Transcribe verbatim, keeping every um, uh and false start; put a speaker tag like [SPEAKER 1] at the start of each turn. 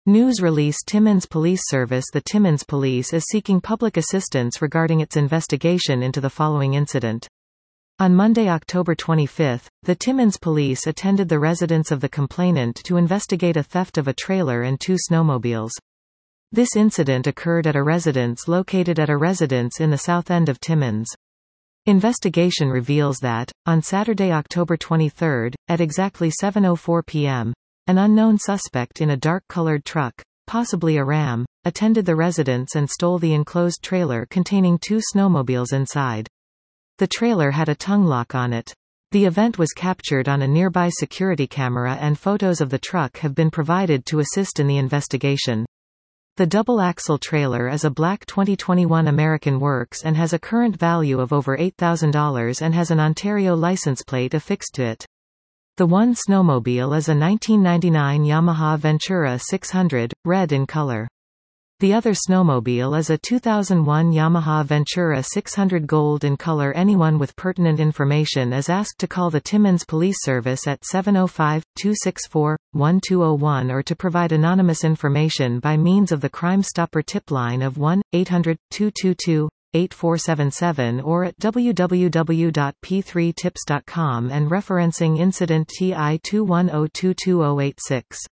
[SPEAKER 1] News release Timmins Police Service The Timmins Police is seeking public assistance regarding its investigation into the following incident. On Monday, October twenty-fifth, the Timmins Police attended the residence of the complainant to investigate a theft of a trailer and two snowmobiles. This incident occurred at a residence located at a residence in the south end of Timmins. Investigation reveals that, on Saturday, October twenty-third, at exactly seven oh four p m, an unknown suspect in a dark-colored truck, possibly a Ram, attended the residence and stole the enclosed trailer containing two snowmobiles inside. The trailer had a tongue lock on it. The event was captured on a nearby security camera and photos of the truck have been provided to assist in the investigation. The double-axle trailer is a black twenty twenty-one American Works and has a current value of over eight thousand dollars and has an Ontario license plate affixed to it. The one snowmobile is a nineteen ninety-nine Yamaha Ventura six hundred, red in color. The other snowmobile is a two thousand one Yamaha Ventura six hundred gold in color. Anyone with pertinent information is asked to call the Timmins Police Service at seven oh five, two six four, one two oh one or to provide anonymous information by means of the Crime Stopper tip line of one eight hundred, two two two, eight four seven seven or at w w w dot p three tips dot com and referencing incident T I two one oh two two oh eight six.